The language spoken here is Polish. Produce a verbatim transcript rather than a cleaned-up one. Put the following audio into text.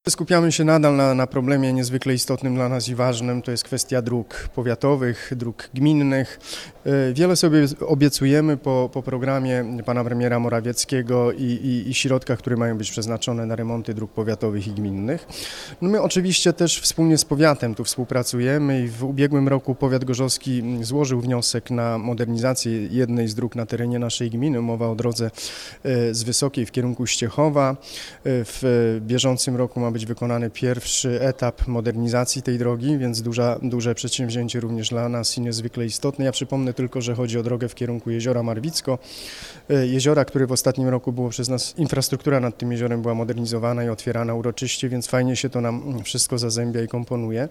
Skupiamy się nadal na, na problemie niezwykle istotnym dla nas i ważnym, to jest kwestia dróg powiatowych, dróg gminnych. Wiele sobie obiecujemy po, po programie pana premiera Morawieckiego i, i, i środkach, które mają być przeznaczone na remonty dróg powiatowych i gminnych. No my oczywiście też wspólnie z powiatem tu współpracujemy i w ubiegłym roku powiat gorzowski złożył wniosek na modernizację jednej z dróg na terenie naszej gminy. Mowa o drodze z Wysokiej w kierunku Ściechowa. W bieżącym roku ma być wykonany pierwszy etap modernizacji tej drogi, więc duża, duże przedsięwzięcie również dla nas i niezwykle istotne. Ja przypomnę tylko, że chodzi o drogę w kierunku jeziora Marwicko. Jeziora, które w ostatnim roku było przez nas, infrastruktura nad tym jeziorem była modernizowana i otwierana uroczyście, więc fajnie się to nam wszystko zazębia i komponuje.